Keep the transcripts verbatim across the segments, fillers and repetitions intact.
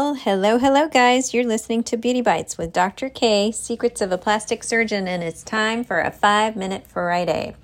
Well, hello, hello, guys. You're listening to Beauty Bites with Doctor K, Secrets of a Plastic Surgeon, and it's time for a five-minute Friday.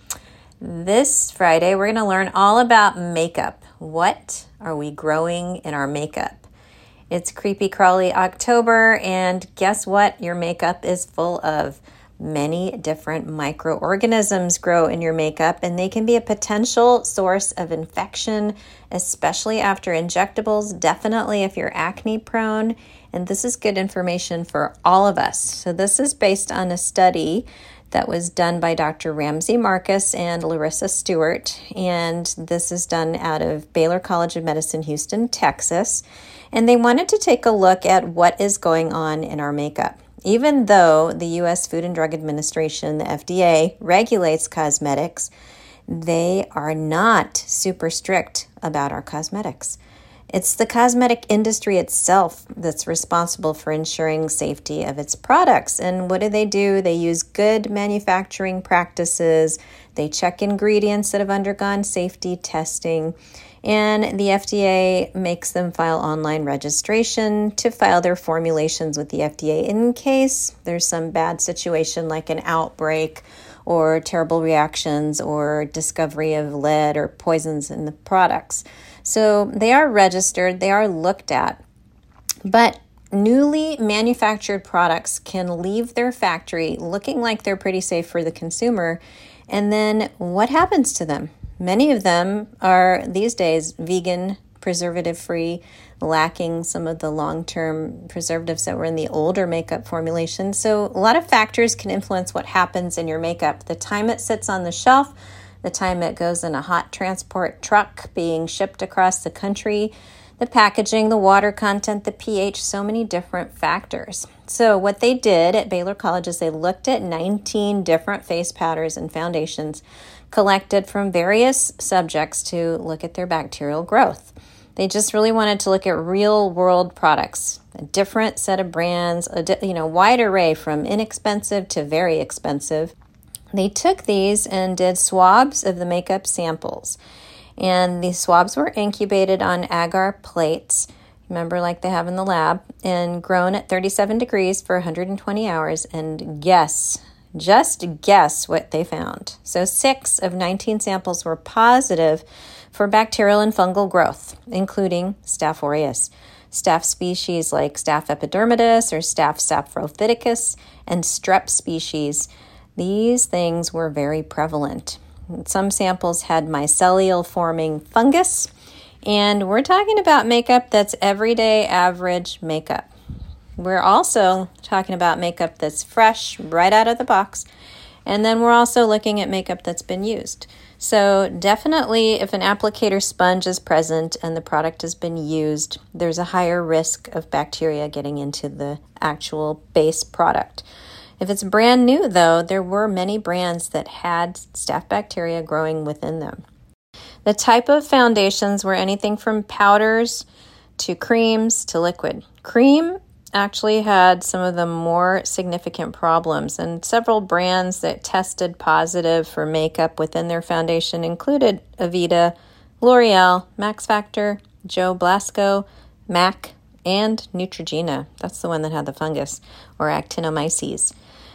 This Friday, we're going to learn all about makeup. What are we growing in our makeup? It's creepy crawly October, and guess what? Your makeup is full of many different microorganisms grow in your makeup, and they can be a potential source of infection, especially after injectables, definitely if you're acne prone. And this is good information for all of us. So this is based on a study that was done by Doctor Ramsey Marcus and Larissa Stewart, and this is done out of Baylor College of Medicine, Houston, Texas. And they wanted to take a look at what is going on in our makeup. Even though the U S Food and Drug Administration, the F D A, regulates cosmetics, they are not super strict about our cosmetics. It's the cosmetic industry itself that's responsible for ensuring safety of its products. And what do they do? They use good manufacturing practices. They check ingredients that have undergone safety testing. And the F D A makes them file online registration to file their formulations with the F D A in case there's some bad situation like an outbreak or terrible reactions or discovery of lead or poisons in the products. So they are registered, they are looked at, but newly manufactured products can leave their factory looking like they're pretty safe for the consumer. And then what happens to them? Many of them are these days vegan, preservative-free, lacking some of the long-term preservatives that were in the older makeup formulation. So a lot of factors can influence what happens in your makeup. The time it sits on the shelf, the time it goes in a hot transport truck being shipped across the country, the packaging, the water content, the pH, so many different factors. So what they did at Baylor College is they looked at nineteen different face powders and foundations collected from various subjects to look at their bacterial growth. They just really wanted to look at real world products, a different set of brands, a di- you know, wide array from inexpensive to very expensive. They took these and did swabs of the makeup samples. And these swabs were incubated on agar plates, remember like they have in the lab, and grown at thirty-seven degrees for one hundred twenty hours. And guess, just guess what they found. So six of nineteen samples were positive for bacterial and fungal growth, including Staph aureus, staph species like Staph epidermidis or Staph saprophyticus, and strep species. These things were very prevalent. Some samples had mycelial forming fungus, and we're talking about makeup that's everyday average makeup. We're also talking about makeup that's fresh right out of the box, and then we're also looking at makeup that's been used. So definitely if an applicator sponge is present and the product has been used, there's a higher risk of bacteria getting into the actual base product. If it's brand new, though, there were many brands that had staph bacteria growing within them. The type of foundations were anything from powders to creams to liquid. Cream actually had some of the more significant problems, and several brands that tested positive for makeup within their foundation included Aveda, L'Oreal, Max Factor, Joe Blasco, MAC, and Neutrogena. That's the one that had the fungus, or actinomyces.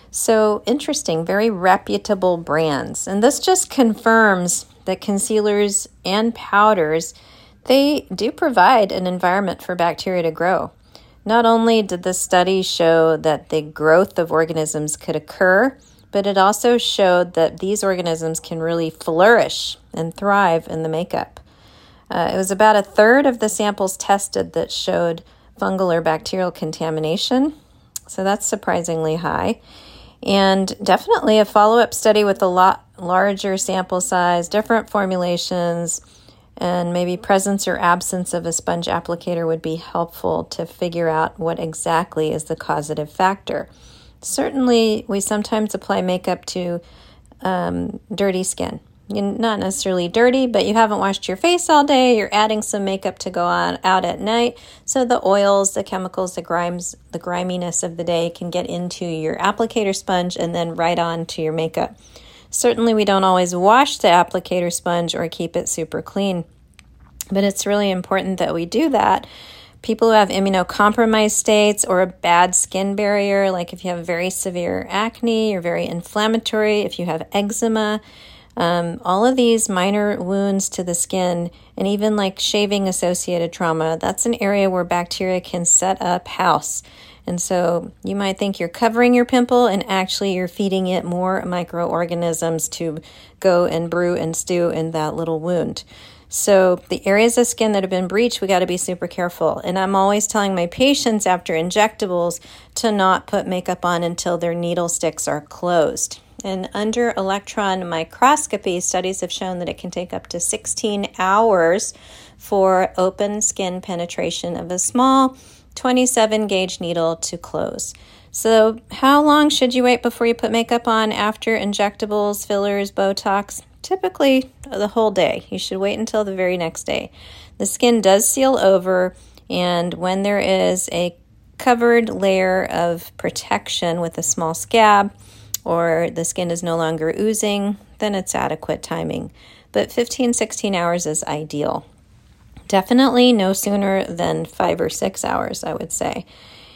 So interesting, very reputable brands. And this just confirms that concealers and powders, they do provide an environment for bacteria to grow. Not only did the study show that the growth of organisms could occur, but it also showed that these organisms can really flourish and thrive in the makeup. Uh, it was about a third of the samples tested that showed fungal or bacterial contamination, so that's surprisingly high. And definitely a follow-up study with a lot larger sample size, different formulations, and maybe presence or absence of a sponge applicator would be helpful to figure out what exactly is the causative factor. Certainly, we sometimes apply makeup to um, dirty skin. You're not necessarily dirty, but you haven't washed your face all day. You're adding some makeup to go on out at night. So the oils, the chemicals, the grimes, the griminess of the day can get into your applicator sponge and then right on to your makeup. Certainly, we don't always wash the applicator sponge or keep it super clean, but it's really important that we do that People who have immunocompromised states or a bad skin barrier, like if you have very severe acne or very inflammatory, if you have eczema, um, all of these minor wounds to the skin, and even like shaving associated trauma, that's an area where bacteria can set up house. And so you might think you're covering your pimple, and actually you're feeding it more microorganisms to go and brew and stew in that little wound. So the areas of skin that have been breached, we got to be super careful. And I'm always telling my patients after injectables to not put makeup on until their needle sticks are closed. And under electron microscopy, studies have shown that it can take up to sixteen hours for open skin penetration of a small twenty-seven gauge needle to close. So how long should you wait before you put makeup on after injectables, fillers, Botox? Typically the whole day. You should wait until the very next day. The skin does seal over, and when there is a covered layer of protection with a small scab, or the skin is no longer oozing, then it's adequate timing. But fifteen, sixteen hours is ideal. Definitely no sooner than five or six hours, I would say.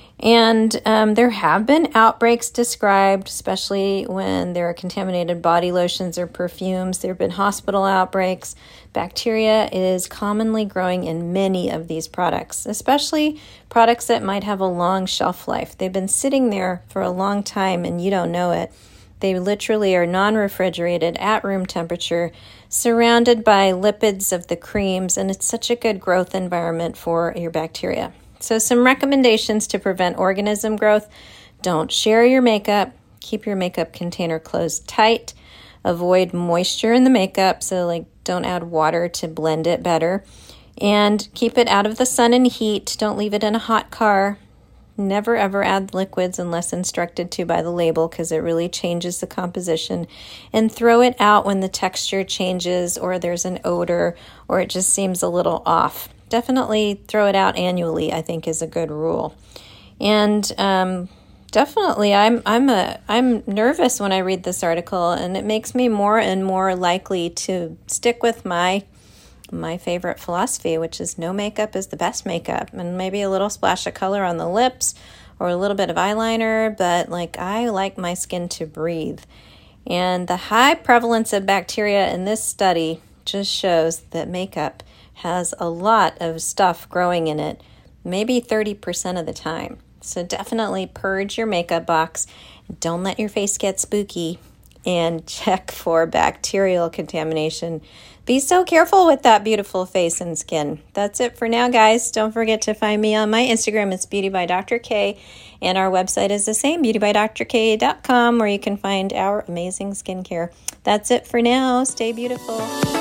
And um, there have been outbreaks described, especially when there are contaminated body lotions or perfumes. There have been hospital outbreaks. Bacteria is commonly growing in many of these products, especially products that might have a long shelf life. They've been sitting there for a long time and you don't know it. They literally are non-refrigerated at room temperature, surrounded by lipids of the creams, and it's such a good growth environment for your bacteria. So some recommendations to prevent organism growth: don't share your makeup, keep your makeup container closed tight, avoid moisture in the makeup, so like don't add water to blend it better, and keep it out of the sun and heat. Don't leave it in a hot car. Never ever add liquids unless instructed to by the label, because it really changes the composition. And throw it out when the texture changes or there's an odor or it just seems a little off. Definitely throw it out annually, I think, is a good rule. And um, definitely, I'm I'm a I'm nervous when I read this article, and it makes me more and more likely to stick with my my favorite philosophy, which is no makeup is the best makeup, and maybe a little splash of color on the lips or a little bit of eyeliner, but like I like my skin to breathe. And the high prevalence of bacteria in this study just shows that makeup has a lot of stuff growing in it, maybe thirty percent of the time. So definitely purge your makeup box. Don't let your face get spooky, and check for bacterial contamination. Be so careful with that beautiful face and skin. That's it for now, guys. Don't forget to find me on my Instagram. It's Beauty by Doctor K, and our website is the same, beauty by doctor k dot com, where you can find our amazing skincare. That's it for now. Stay beautiful.